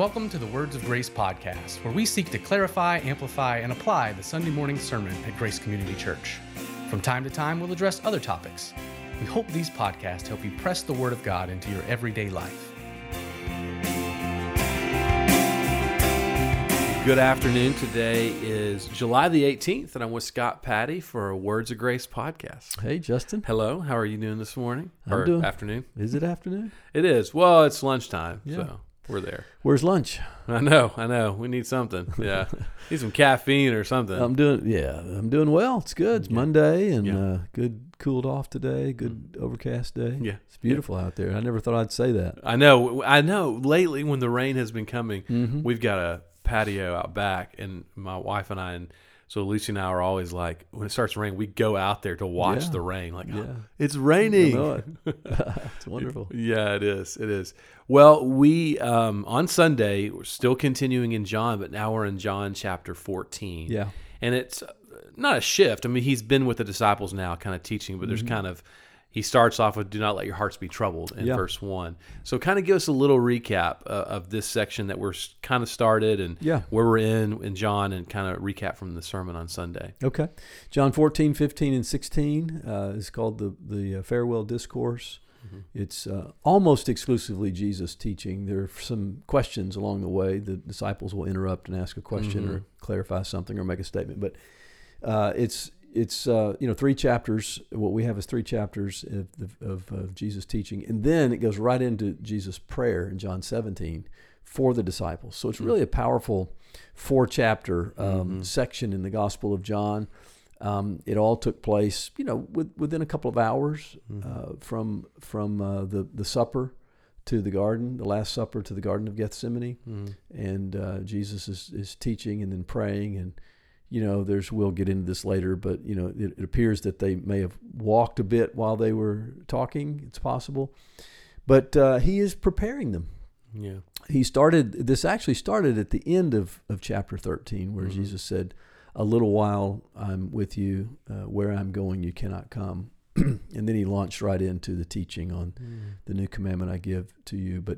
Welcome to the Words of Grace podcast, where we seek to clarify, amplify, and apply the Sunday morning sermon at Grace Community Church. From time to time, we'll address other topics. We hope these podcasts help you press the Word of God into your everyday life. Good afternoon. Today is July the 18th, and I'm with Scott Patty for a Words of Grace podcast. Hey, Justin. Hello. How are you doing this morning? I'm doing afternoon? Is it afternoon? It is. Well, it's lunchtime, Yeah. so we're there. Where's lunch? I know. We need something. Yeah. Need some caffeine or something. I'm doing well. It's good. It's Monday and good cooled off today. Good overcast day. Yeah. It's beautiful out there. I never thought I'd say that. I know. Lately, when the rain has been coming, we've got a patio out back, and my wife and I, and so Lucy and I are always like, when it starts to rain, we go out there to watch the rain. Like, it's raining. I know it. It's wonderful. Yeah, it is. Well, we, on Sunday, we're still continuing in John, but now we're in John chapter 14. Yeah. And it's not a shift. I mean, he's been with the disciples now kind of teaching, but there's kind of, he starts off with, do not let your hearts be troubled in verse 1. So kind of give us a little recap of this section that we're kind of started and where we're in John, and kind of recap from the sermon on Sunday. Okay. John 14, 15, and 16 is called the Farewell Discourse. It's almost exclusively Jesus teaching. There are some questions along the way. The disciples will interrupt and ask a question or clarify something or make a statement. But it's 3 chapters. What we have is 3 chapters of Jesus teaching, and then it goes right into Jesus' prayer in John 17 for the disciples. So it's really a powerful 4-chapter section in the Gospel of John. It all took place, within a couple of hours from the supper to the garden, the Last Supper to the Garden of Gethsemane, and Jesus is teaching and then praying, and we'll get into this later, but it appears that they may have walked a bit while they were talking. It's possible, but he is preparing them. Yeah, this actually started at the end of chapter 13, where Jesus said, "A little while I'm with you, where I'm going you cannot come." And then he launched right into the teaching on the new commandment I give to you. But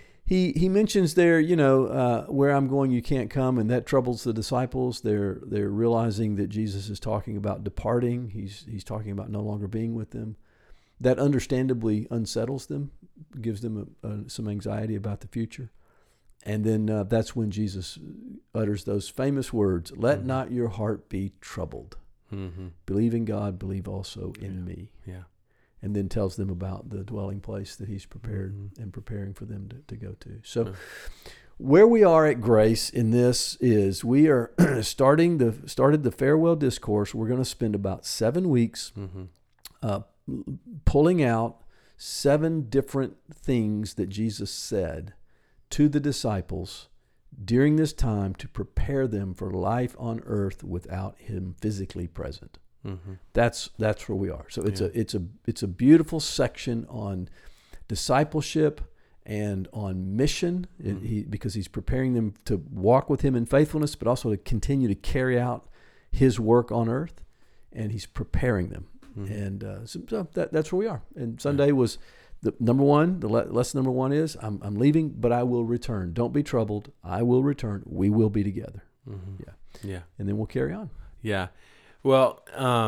he mentions there, where I'm going you can't come, and that troubles the disciples. They're realizing that Jesus is talking about departing. He's talking about no longer being with them. That understandably unsettles them, gives them some anxiety about the future. And then that's when Jesus utters those famous words, "Let not your heart be troubled. Believe in God, believe also in me." Yeah. And then tells them about the dwelling place that he's prepared and preparing for them to go to. So where we are at Grace in this is we are started the farewell discourse. We're going to spend about 7 weeks pulling out 7 different things that Jesus said to the disciples during this time to prepare them for life on earth without him physically present. That's where we are. So it's a beautiful section on discipleship and on mission, because he's preparing them to walk with him in faithfulness, but also to continue to carry out his work on earth, and he's preparing them. And so that's where we are. And Sunday was the number one. The lesson number 1 is I'm leaving, but I will return. Don't be troubled. I will return. We will be together. Yeah. And then we'll carry on. Yeah. Well,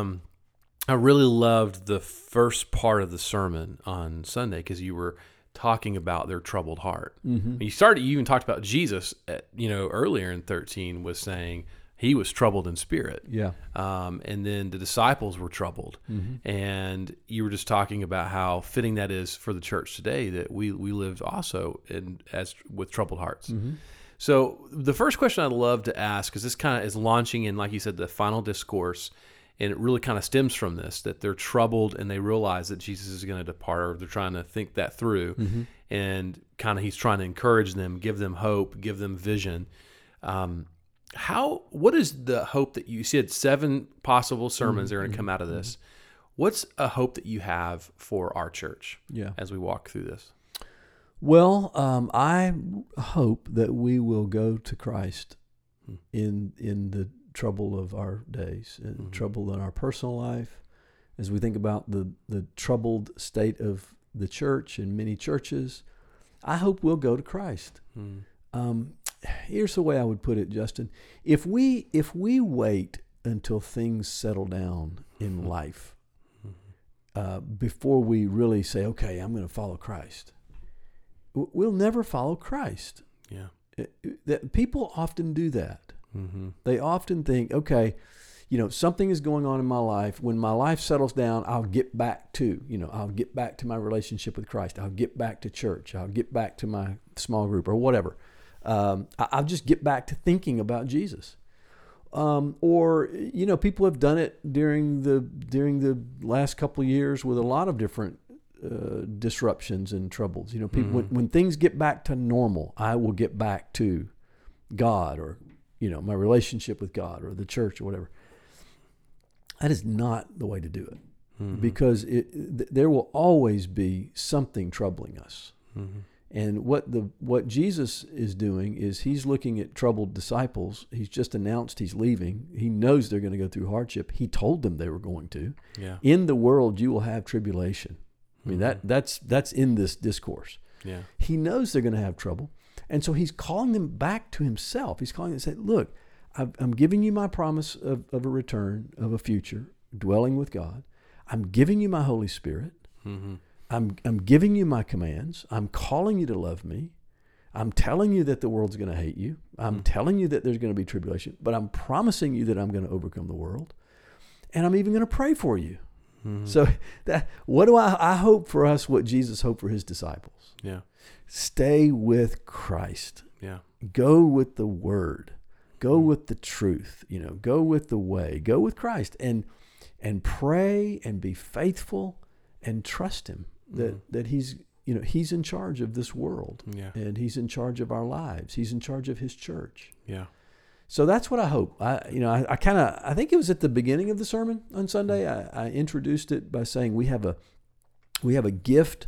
I really loved the first part of the sermon on Sunday, because you were talking about their troubled heart. You even talked about Jesus, earlier in 13 was saying he was troubled in spirit. Yeah. And then the disciples were troubled. And you were just talking about how fitting that is for the church today, that we live also with troubled hearts. So the first question I'd love to ask, because this kind of is launching in, like you said, the final discourse, and it really kind of stems from this, that they're troubled and they realize that Jesus is going to depart, or they're trying to think that through, and kind of he's trying to encourage them, give them hope, give them vision. What is the hope that you said 7 possible sermons that are going to come out of this? What's a hope that you have for our church as we walk through this? Well, I hope that we will go to Christ in the trouble of our days, and trouble in our personal life, as we think about the troubled state of the church and many churches. I hope we'll go to Christ. Here's the way I would put it, Justin. If we wait until things settle down in life before we really say, okay, I'm going to follow Christ, we'll never follow Christ. Yeah. People often do that. They often think, okay, something is going on in my life. When my life settles down, I'll get back to my relationship with Christ. I'll get back to church. I'll get back to my small group or whatever. I'll just get back to thinking about Jesus. Or people have done it during the last couple of years with a lot of different disruptions and troubles. People when things get back to normal, I will get back to God or my relationship with God or the church or whatever. That is not the way to do it, because there will always be something troubling us. And what Jesus is doing is he's looking at troubled disciples. He's just announced he's leaving. He knows they're going to go through hardship. He told them they were going to. Yeah. In the world you will have tribulation. I mean that's in this discourse. Yeah. He knows they're going to have trouble, and so he's calling them back to himself. He's calling them and saying, "Look, I'm giving you my promise of a return, of a future, dwelling with God. I'm giving you my Holy Spirit. I'm giving you my commands. I'm calling you to love me. I'm telling you that the world's going to hate you. I'm telling you that there's going to be tribulation, but I'm promising you that I'm going to overcome the world. And I'm even going to pray for you." So what do I hope for us, what Jesus hoped for his disciples? Yeah. Stay with Christ. Yeah. Go with the word. Go with the truth, go with the way, go with Christ and pray and be faithful and trust him that he's in charge of this world. Yeah. And he's in charge of our lives. He's in charge of his church. Yeah. So that's what I hope. I think it was at the beginning of the sermon on Sunday. I introduced it by saying we have a gift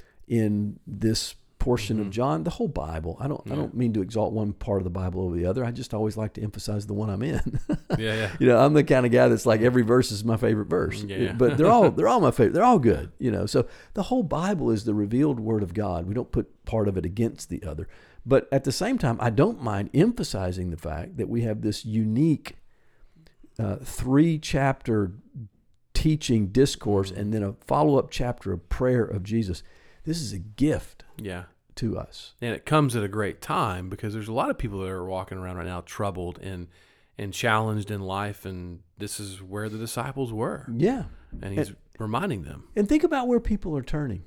in this portion of John, the whole Bible. I don't mean to exalt one part of the Bible over the other. I just always like to emphasize the one I'm in. Yeah. I'm the kind of guy that's like every verse is my favorite verse. Yeah. But they're all my favorite. They're all good. So the whole Bible is the revealed Word of God. We don't put part of it against the other. But at the same time, I don't mind emphasizing the fact that we have this unique 3-chapter teaching discourse and then a follow-up chapter of prayer of Jesus. This is a gift. Yeah. To us. And it comes at a great time because there's a lot of people that are walking around right now troubled and challenged in life, and this is where the disciples were. Yeah. And he's reminding them. And think about where people are turning.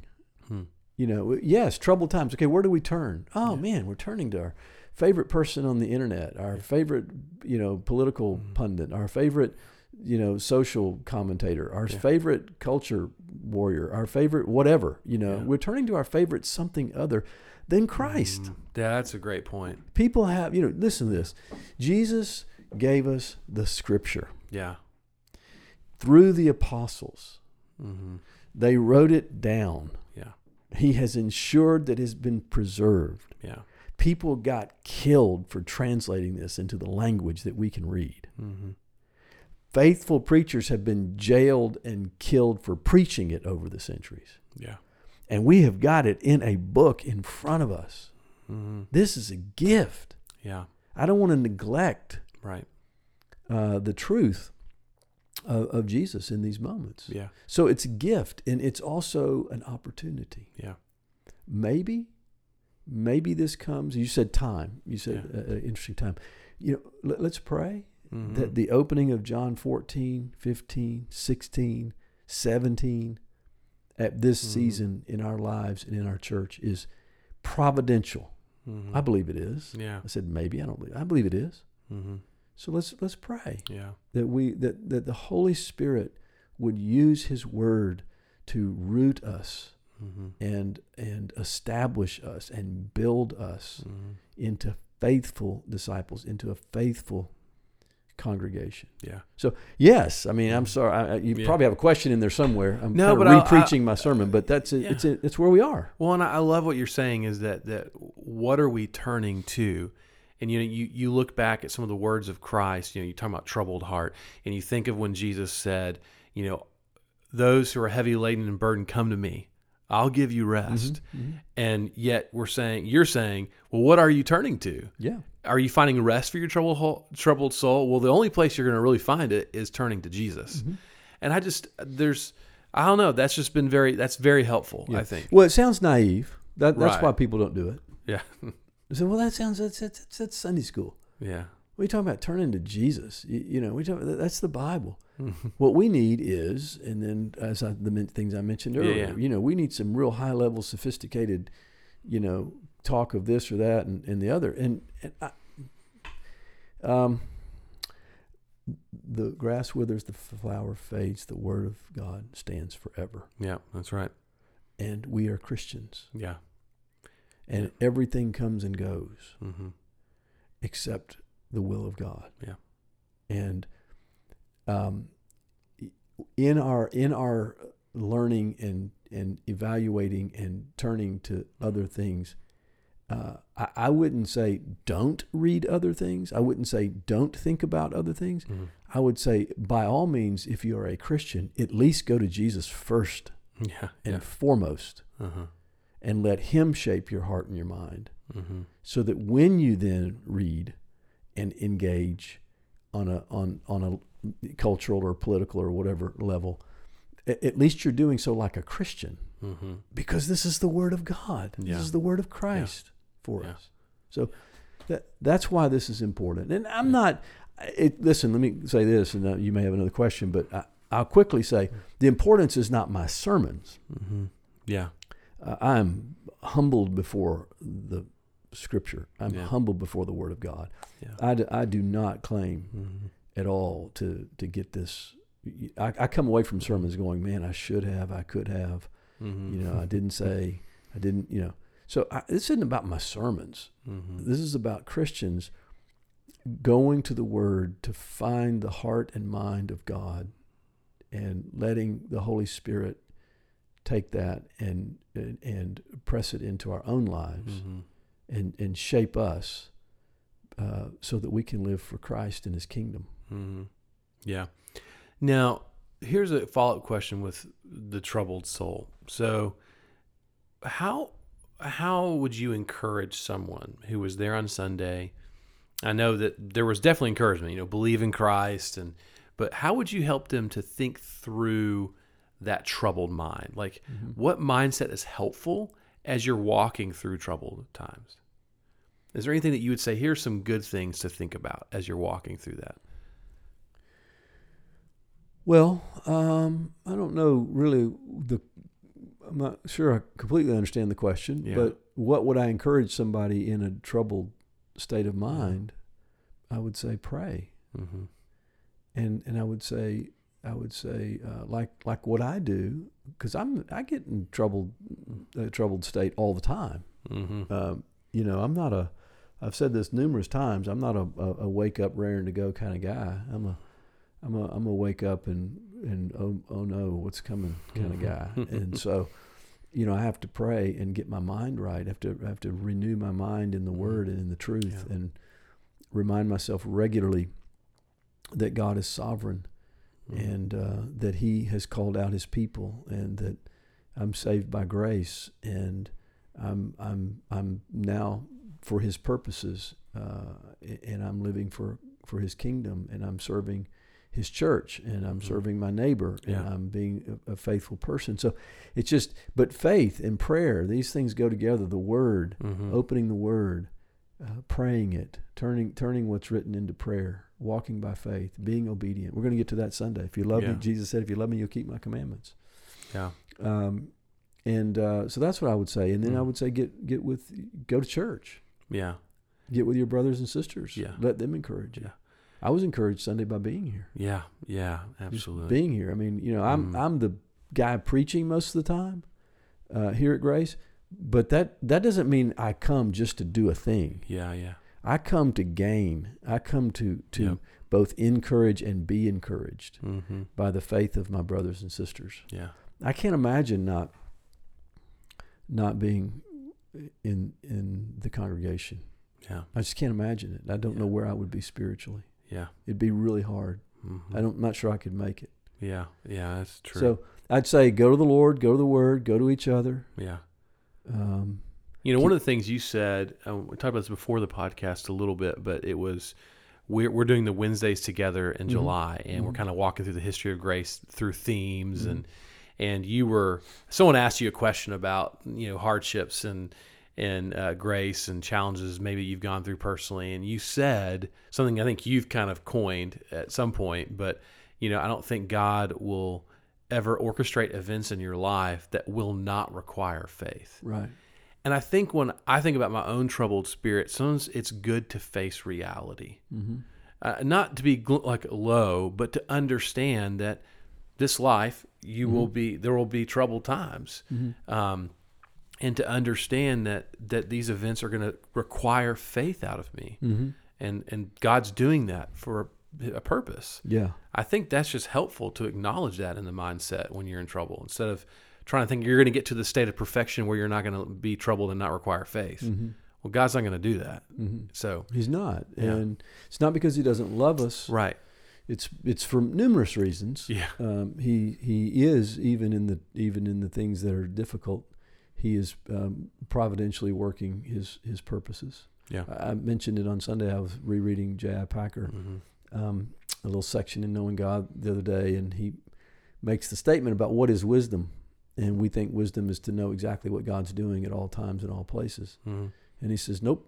Yes, troubled times. Okay, where do we turn? Oh, man, we're turning to our favorite person on the internet, our favorite, political pundit, our favorite, social commentator, our favorite culture warrior, our favorite whatever, we're turning to our favorite something other than Christ. Yeah, that's a great point. People have, listen to this. Jesus gave us the scripture. Yeah. Through the apostles. They wrote it down. Yeah. He has ensured that it has been preserved. Yeah. People got killed for translating this into the language that we can read. Faithful preachers have been jailed and killed for preaching it over the centuries. Yeah. And we have got it in a book in front of us. This is a gift. Yeah. I don't want to neglect right. The truth of Jesus in these moments. Yeah. So it's a gift, and it's also an opportunity. Yeah. Maybe this comes. You said time. You said interesting time. Let's pray that the opening of John 14, 15, 16, 17 at this season in our lives and in our church is providential. I believe it is. Yeah. I said maybe. I don't believe. I believe it is. So let's pray. Yeah. That the Holy Spirit would use His Word to root us and establish us and build us into faithful disciples, into a faithful congregation. Yeah. So yes, I mean, I'm sorry. You probably have a question in there somewhere. I'm kind of re-preaching my sermon, but that's it. It's where we are. Well, and I love what you're saying is that what are we turning to? And you look back at some of the words of Christ. You talk about troubled heart, and you think of when Jesus said, "Those who are heavy laden and burdened, come to me. I'll give you rest. And yet you're saying, well, what are you turning to? Yeah. Are you finding rest for your troubled soul? Well, the only place you're going to really find it is turning to Jesus. And I don't know. That's just been very helpful, I think. Well, it sounds naive. That's Right. why people don't do it. Yeah. They say, well, that's Sunday school. Yeah. What are you talking about? Turning to Jesus. That's the Bible. What we need is, and then as the things I mentioned earlier, we need some real high level, sophisticated, talk of this or that and the other. The grass withers, the flower fades. The word of God stands forever. Yeah, that's right. And we are Christians. Yeah. And everything comes and goes except the will of God. Yeah. And in our learning and evaluating and turning to other things, I wouldn't say don't read other things. I wouldn't say don't think about other things. I would say, by all means, if you are a Christian, at least go to Jesus first and foremost, and let him shape your heart and your mind, so that when you then read and engage on a cultural or political or whatever level, at least you're doing so like a Christian, because this is the Word of God. This is the Word of Christ for us. So that's why this is important. And I'm not. Listen, let me say this, and you may have another question, but I'll quickly say the importance is not my sermons. Yeah. I'm humbled before the Scripture. I'm humbled before the Word of God. Yeah. I do not claim at all to get this. I come away from sermons going, man, I should have, I could have. I didn't say, I didn't, So this isn't about my sermons. This is about Christians going to the Word to find the heart and mind of God, and letting the Holy Spirit take that and press it into our own lives and shape us so that we can live for Christ and His kingdom. Yeah. Now, here's a follow-up question with the troubled soul. So how would you encourage someone who was there on Sunday? I know that there was definitely encouragement, believe in Christ, but how would you help them to think through that troubled mind? Like, what mindset is helpful as you're walking through troubled times? Is there anything that you would say, here's some good things to think about as you're walking through that? Well, I don't know really I'm not sure I completely understand the question, but what would I encourage somebody in a troubled state of mind? I would say pray. And I would say like what I do, because I get in a troubled state all the time. I'm not I've said this numerous times, I'm not a wake up raring to go kind of guy. I'm a wake up and oh no, what's coming kind of guy. And so, I have to pray and get my mind right. I have to renew my mind in the Word and in the truth, and remind myself regularly that God is sovereign, and that He has called out His people, and that I'm saved by grace, and I'm now for His purposes, and I'm living for His kingdom, and I'm serving His church, and I'm serving my neighbor, and I'm being a faithful person. So it's just, but faith and prayer, these things go together. The Word, opening the Word, praying it, turning what's written into prayer, walking by faith, being obedient. We're going to get to that Sunday. If you love me, Jesus said, if you love me, you'll keep my commandments. Yeah. So that's what I would say. And then I would say, go to church. Yeah. Get with your brothers and sisters. Yeah. Let them encourage you. Yeah. I was encouraged Sunday by being here. Yeah. Yeah. Absolutely. Just being here. I mean, I'm the guy preaching most of the time here at Grace, but that doesn't mean I come just to do a thing. Yeah. Yeah. I come to gain. I come to both encourage and be encouraged by the faith of my brothers and sisters. Yeah. I can't imagine not being in the congregation. Yeah. I just can't imagine it. I don't know where I would be spiritually. Yeah. It'd be really hard. I'm not sure I could make it. Yeah. Yeah, that's true. So I'd say go to the Lord, go to the Word, go to each other. Yeah. Um, One of the things you said, we talked about this before the podcast a little bit, but it was we're doing the Wednesdays together in July, and we're kind of walking through the history of grace through themes, and someone asked you a question about hardships and grace and challenges maybe you've gone through personally, and you said something I think you've kind of coined at some point, but I don't think God will ever orchestrate events in your life that will not require faith. Right. And I think when I think about my own troubled spirit, sometimes it's good to face reality, not to be low, but to understand that this life there will be troubled times, and to understand that these events are going to require faith out of me, and God's doing that for a purpose. Yeah, I think that's just helpful to acknowledge that in the mindset when you're in trouble, instead of trying to think you're going to get to the state of perfection where you're not going to be troubled and not require faith. Well, God's not going to do that. So He's not, and it's not because He doesn't love us. Right. It's for numerous reasons. Yeah. He is even in the things that are difficult. He is providentially working His purposes. Yeah. I mentioned it on Sunday. I was rereading J.I. Packer, a little section in Knowing God the other day, and he makes the statement about what is wisdom. And we think wisdom is to know exactly what God's doing at all times and all places. And he says, nope.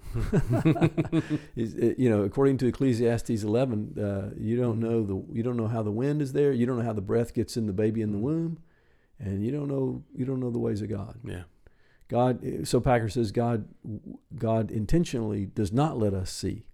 According to Ecclesiastes 11, you don't know how the wind is there. You don't know how the breath gets in the baby in the womb, and you don't know the ways of God. Yeah. God. So Packer says God intentionally does not let us see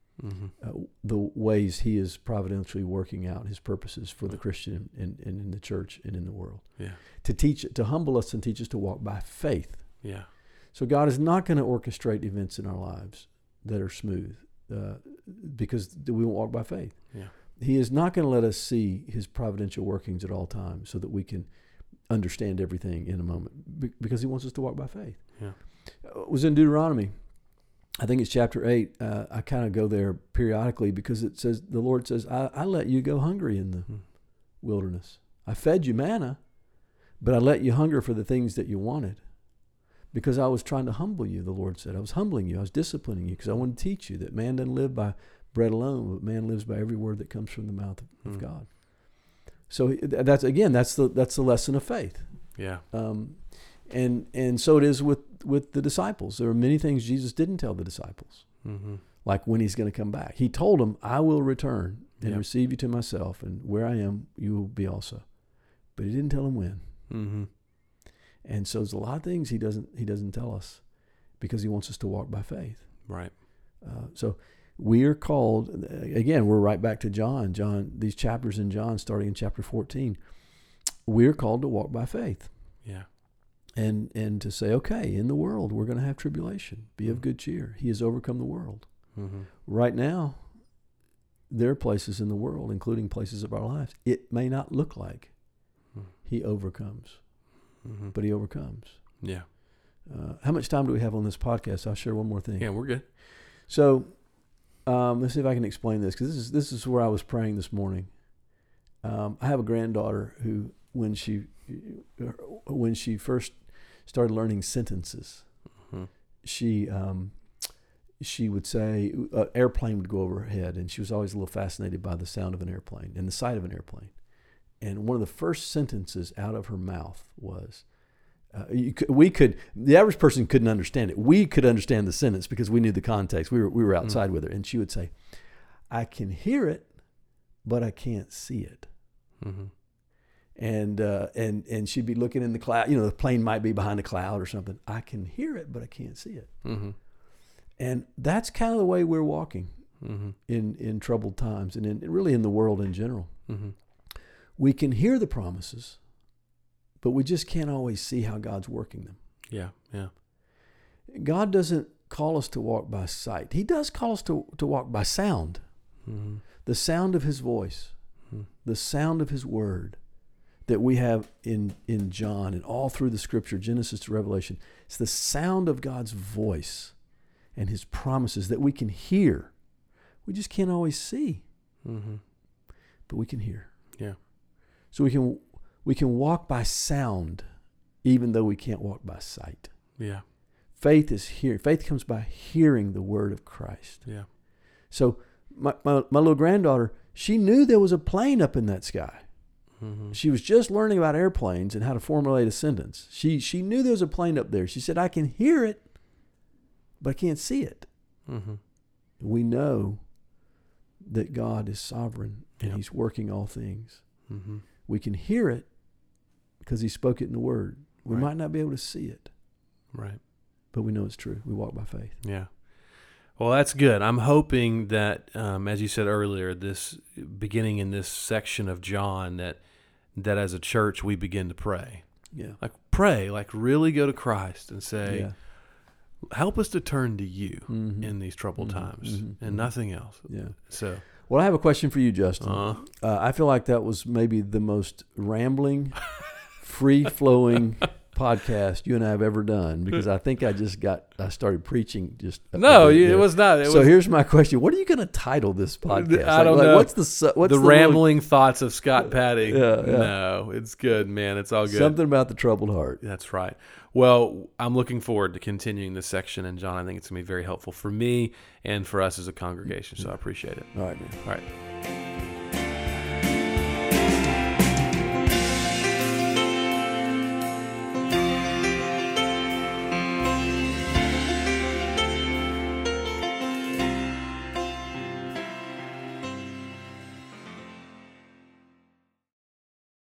the ways He is providentially working out His purposes for the Christian and in the church and in the world. Yeah. To humble us and teach us to walk by faith. Yeah. So God is not going to orchestrate events in our lives that are smooth because we won't walk by faith. Yeah. He is not going to let us see His providential workings at all times so that we can understand everything in a moment because He wants us to walk by faith. Yeah. It was in Deuteronomy. I think it's chapter 8. I kind of go there periodically because it says, the Lord says, I let you go hungry in the wilderness. I fed you manna, but I let you hunger for the things that you wanted because I was trying to humble you, the Lord said. I was humbling you. I was disciplining you because I wanted to teach you that man doesn't live by bread alone, but man lives by every word that comes from the mouth of God. So that's the lesson of faith. Yeah. And so it is with the disciples. There are many things Jesus didn't tell the disciples, like when He's going to come back. He told them, I will return and receive you to myself, and where I am, you will be also. But He didn't tell them when. And so there's a lot of things He doesn't tell us because He wants us to walk by faith. Right. So we are called, again, we're right back to John, these chapters in John, starting in chapter 14. We're called to walk by faith. Yeah. And to say, okay, in the world, we're going to have tribulation. Be of good cheer. He has overcome the world. Right now, there are places in the world, including places of our lives, it may not look like He overcomes, but He overcomes. Yeah. How much time do we have on this podcast? I'll share one more thing. Yeah, we're good. So let's see if I can explain this, because this is where I was praying this morning. I have a granddaughter who, when she first started learning sentences, she would say, an airplane would go over her head, and she was always a little fascinated by the sound of an airplane and the sight of an airplane. And one of the first sentences out of her mouth was, the average person couldn't understand it. We could understand the sentence because we knew the context. We were outside with her, and she would say, I can hear it, but I can't see it. And she'd be looking in the cloud. The plane might be behind a cloud or something. I can hear it, but I can't see it. And that's kind of the way we're walking in troubled times, and really in the world in general. We can hear the promises, but we just can't always see how God's working them. Yeah, yeah. God doesn't call us to walk by sight. He does call us to walk by sound. The sound of His voice, the sound of His word that we have in John and all through the Scripture, Genesis to Revelation. It's the sound of God's voice and His promises that we can hear. We just can't always see, but we can hear. Yeah. So we can We can walk by sound, even though we can't walk by sight. Yeah. Faith is here. Faith comes by hearing the word of Christ. Yeah. So my little granddaughter, she knew there was a plane up in that sky. Mm-hmm. She was just learning about airplanes and how to formulate a sentence. She knew there was a plane up there. She said, I can hear it, but I can't see it. Mm-hmm. We know that God is sovereign and Yep. He's working all things. Mm-hmm. We can hear it because He spoke it in the Word. We Right. might not be able to see it, Right. but we know it's true. We walk by faith. Yeah. Well, that's good. I'm hoping that, as you said earlier, this beginning in this section of John, that as a church we begin to pray. Yeah. Like pray, like really go to Christ and say, Yeah. help us to turn to you Mhm. in these troubled Mhm. times Mhm. and nothing else. Yeah. So, Well, I have a question for you, Justin. I feel like that was maybe the most rambling, free-flowing podcast you and I have ever done, because I think I started preaching just a no, bit it there. was not. It So was here's my question: what are you going to title this podcast? I don't know. What's the rambling thoughts of Scott Patty. Yeah. No, it's good, man. It's all good. Something about the troubled heart. That's right. Well, I'm looking forward to continuing this section, and John, I think it's going to be very helpful for me and for us as a congregation, so I appreciate it. All right, man. All right.